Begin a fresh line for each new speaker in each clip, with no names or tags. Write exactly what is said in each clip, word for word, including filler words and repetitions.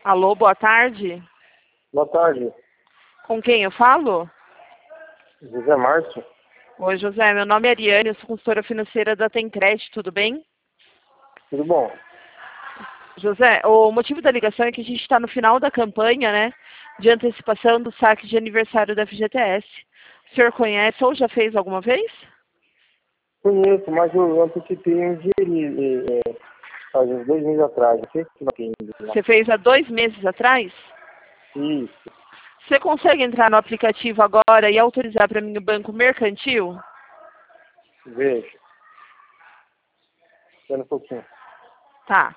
Alô, boa tarde.
Boa tarde,
Com quem eu falo?
José Márcio.
Oi, José. Meu nome é Ariane, eu sou consultora financeira da Tencred, tudo bem?
Tudo bom?
José, o motivo da ligação é que a gente está no final da campanha, né, de antecipação do saque de aniversário da F G T S. O senhor conhece ou já fez alguma vez?
Conheço, mas eu antecipei um dinheirinho, é, é, faz uns dois meses atrás. Não sei se vai ter ainda lá.
Você fez há dois meses atrás?
Isso,
Você consegue entrar no aplicativo agora e autorizar para mim o Banco Mercantil?
veja. Espera um pouquinho.
Tá.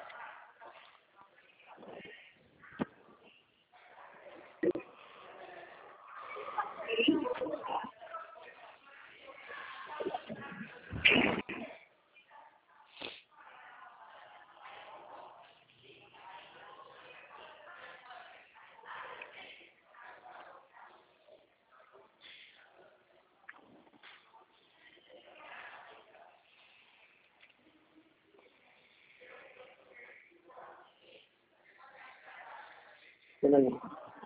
Espera aí.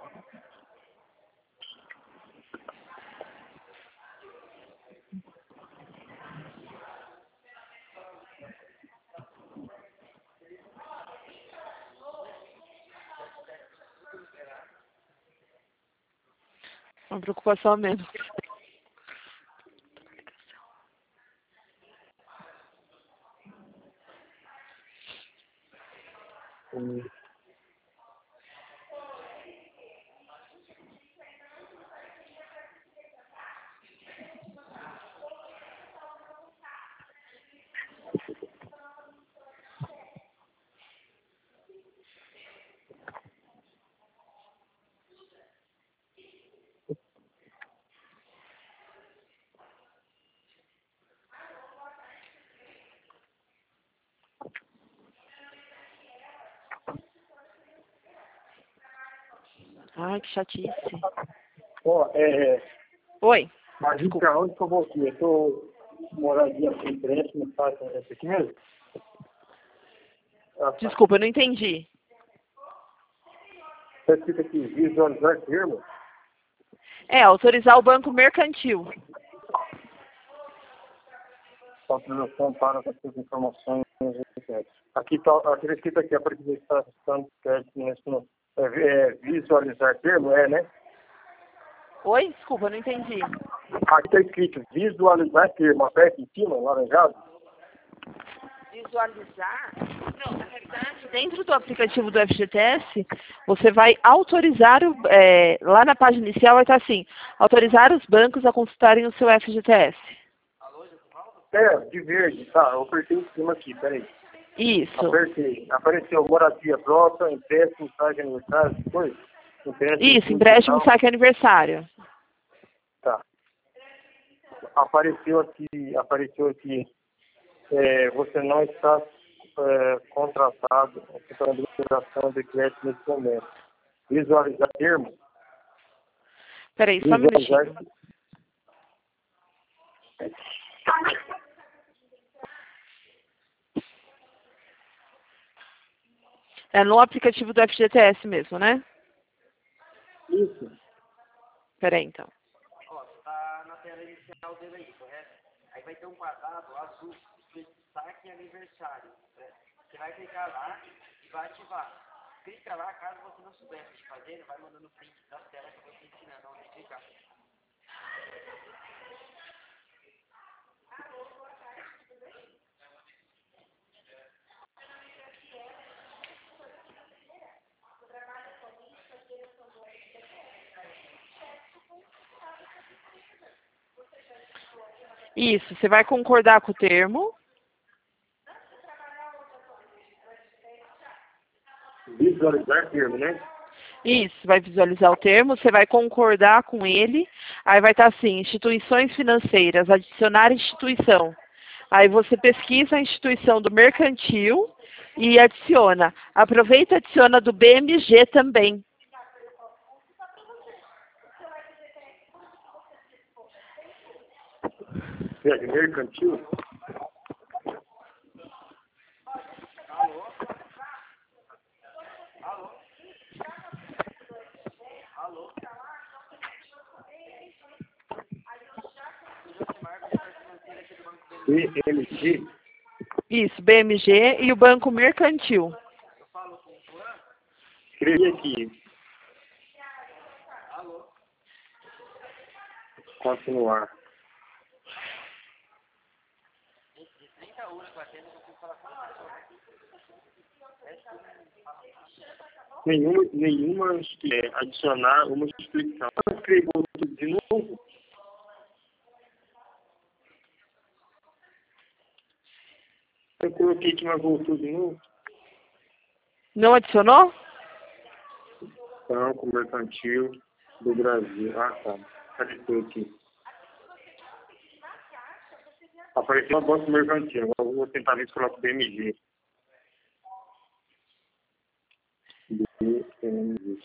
Uma preocupação a menos.
Hum,
Ai, que chatice.
Ó, é,
Oi.
mas pra onde que eu vou aqui? Eu tô moradia com empréstimo, tá? Esse aqui mesmo? Ah, tá.
Desculpa, eu não entendi.
Tá escrito aqui, visualizar termo.
É, autorizar o Banco Mercantil.
Autorização para essas informações. Aqui está aqui tá escrito aqui, a partir da estação de crédito nesse no- é, é, visualizar termo, é, né?
Oi? Desculpa, eu não entendi.
Aqui está escrito visualizar termo, aperta em cima, laranjado.
Visualizar? Não, na realidade, dentro do aplicativo do F G T S, você vai autorizar, o, é, lá na página inicial vai estar assim, autorizar os bancos a consultarem o seu F G T S.
É, de verde, tá, eu apertei em cima aqui, peraí.
Isso,
Apertei, apareceu moradia própria, empréstimo, saque aniversário, essas coisas? Empréstimo,
isso, empréstimo,
tal.
saque aniversário.
Tá. Apareceu aqui, apareceu aqui, é, você não está é, contratado para a liberação de crédito nesse momento. Visualizar termo.
Peraí, só um
Visualizar.
minutinho. É no aplicativo do F G T S mesmo, né?
Isso.
Peraí, então.
Ó, tá na tela inicial dele aí, correto? Aí vai ter um quadrado azul escrito saque aniversário. Né? Você vai clicar lá e vai ativar. Clica lá, caso você não souber o que fazer, ele vai mandando print da tela que eu vou te ensinando onde clicar.
Isso, você vai concordar com o termo.
Visualizar termo, né?
Isso, vai visualizar o termo, você vai concordar com ele, aí vai estar assim, instituições financeiras, adicionar instituição. Aí você pesquisa a instituição do mercantil e adiciona. Aproveita e adiciona do B M G também.
É, de mercantil.
Alô? Alô?
B M G?
Isso, B M G e o Banco Mercantil.
Escrevi aqui. Continuar. Nenhuma, nenhuma é, adicionar uma instituição. Eu escrevi tudo de novo. Eu coloquei que mas voltou de novo.
Não adicionou?
Banco Mercantil do Brasil. Ah, tá. Apareceu aqui. Apareceu o Banco Mercantil. Agora eu vou tentar ver se coloco B M G. B M G.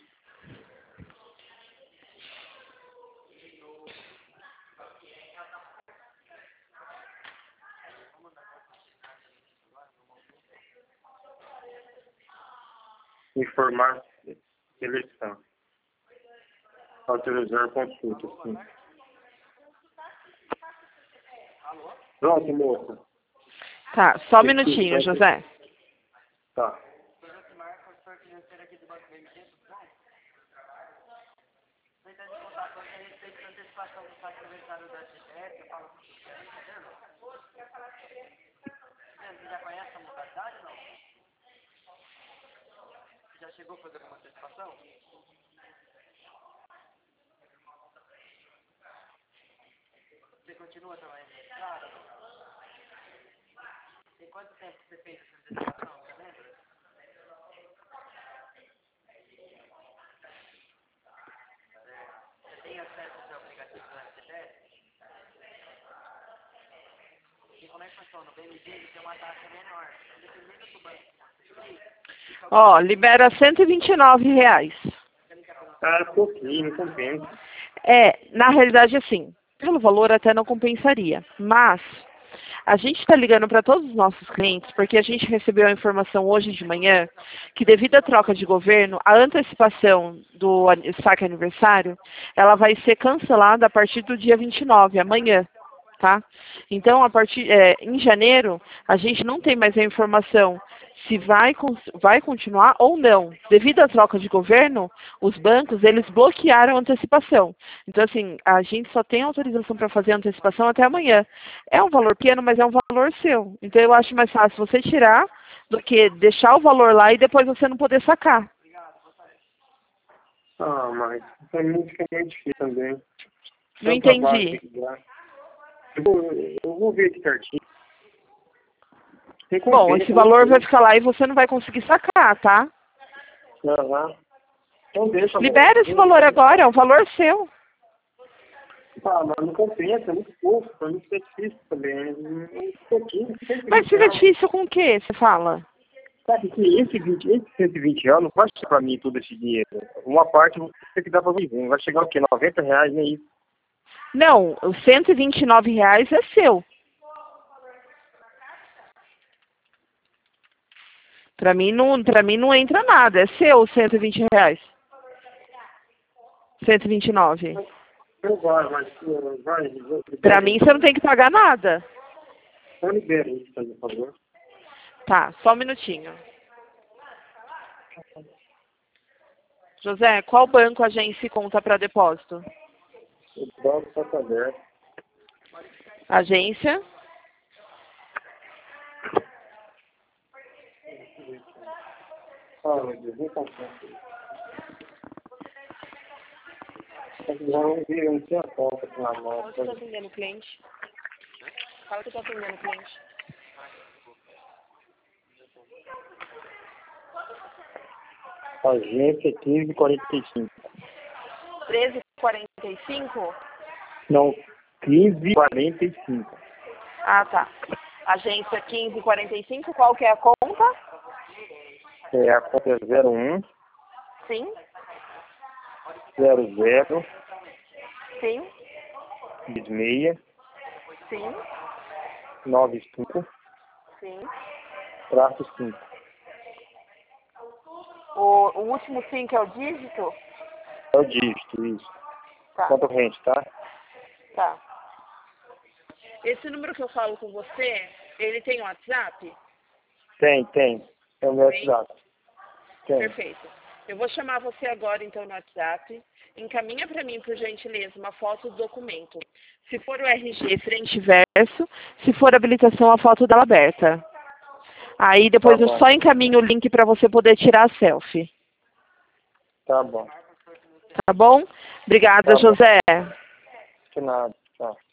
Informar seleção. Autorizar consulta, sim. Pronto, moça.
Tá, só um minutinho, José.
Tá.
Já chegou a fazer uma antecipação? Você continua trabalhando registrado? Tem quanto tempo que você fez essa antecipação? Você lembra? Você tem acesso ao seu aplicativo do S T S? E como é que funciona? O B M G ele tem uma taxa menor. Dependendo do banco.
Ó, libera cento e vinte e nove reais.
Ah, pouquinho, não compensa.
É, na realidade, assim, pelo valor até não compensaria. Mas a gente está ligando para todos os nossos clientes porque a gente recebeu a informação hoje de manhã que devido à troca de governo, a antecipação do saque aniversário, ela vai ser cancelada a partir do dia vinte e nove, amanhã. Tá? Então, a partir, é, em janeiro, a gente não tem mais a informação se vai, vai continuar ou não. Devido à troca de governo, os bancos, eles bloquearam a antecipação. Então, assim, a gente só tem autorização para fazer a antecipação até amanhã. É um valor pequeno, mas é um valor seu. Então, eu acho mais fácil você tirar do que deixar o valor lá e depois você não poder sacar.
Ah, mas isso é muito difícil também.
Não entendi.
Eu vou, eu vou ver aqui certinho.
Bom, esse valor vai ficar lá e você não vai conseguir sacar, tá?
Uhum. Então deixa.
Libera esse valor agora, é um valor seu.
Ah, mas não compensa, é muito pouco, é muito difícil também. Um pouquinho.
Mas fica difícil com o que você fala?
Sabe que esse, vinte, esse cento e vinte anos não vai chegar pra mim todo esse dinheiro. Uma parte você tem que dar pra mim. Vai chegar o quê? noventa reais, nem isso.
Não, os cento e vinte e nove reais é seu. Pra mim não, pra mim não entra nada, é seu os cento e vinte reais. cento e vinte e nove.
Eu vai, mas vai.
Pra mim você não tem que pagar nada.
Eu libero isso, por favor.
Tá, só um minutinho. José, qual banco a agência conta para depósito?
O banco está aberto.
Agência?
Ah, meu Deus, vem passar. Não, eu não tinha conta com a mão.
Fala que eu tô atendendo o cliente. Fala que eu tô atendendo o cliente.
Agência quinze quarenta e cinco.
treze quarenta e cinco?
Não, quinze quarenta e cinco.
Ah, tá. Agência quinze quarenta e cinco, qual que é a conta?
É, a conta é zero um.
Sim.
zero zero.
Sim.
seis.
Sim.
nove cinco.
Sim.
Traço cinco.
O, o último cinco é o dígito?
É o dígito, isso.
Tá.
Conta corrente, tá?
Tá. Esse número que eu falo com você, ele tem WhatsApp?
Tem, tem. É o meu
Tem?
WhatsApp. Tem.
Perfeito. Eu vou chamar você agora, então, no WhatsApp. Encaminha para mim, por gentileza, uma foto do documento. Se for o R G, frente e verso. Se for habilitação, a foto dela aberta. Aí depois
Tá
eu
bom.
só encaminho o link para você poder tirar a selfie.
Tá bom.
Tá bom? Obrigada,
Tá bom.
José.
De nada. Tchau.